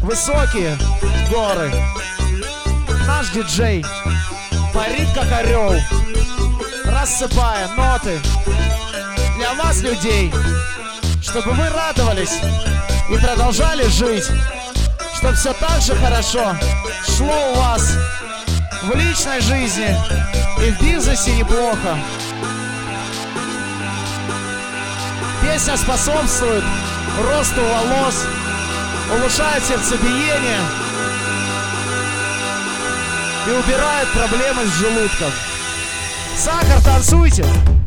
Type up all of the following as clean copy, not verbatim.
высокие горы. Наш диджей парит как орел, рассыпая ноты для вас, людей, чтобы вы радовались и продолжали жить, чтобы все так же хорошо шло у вас в личной жизни и в бизнесе неплохо. Песня способствует росту волос, улучшает сердцебиение и убирает проблемы с желудком. Сахар, танцуйте!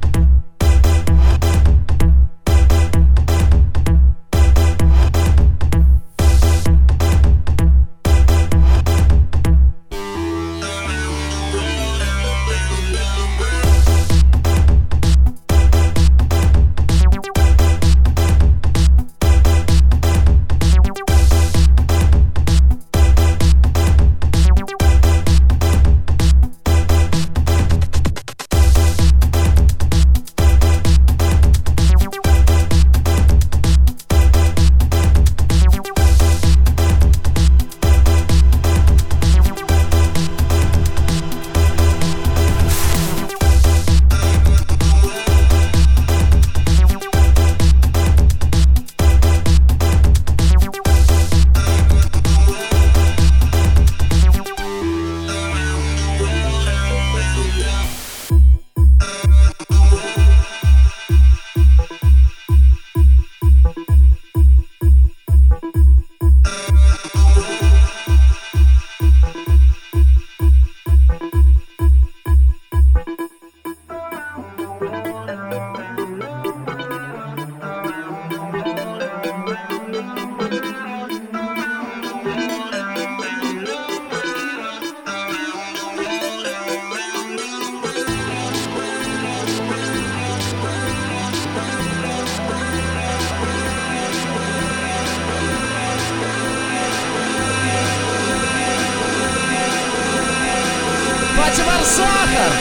Патимар Сахар!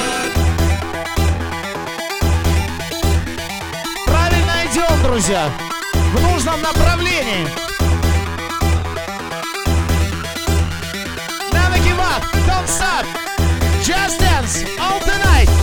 Правильно идем, друзья, в нужном направлении. Never give up, don't stop, just dance all the night.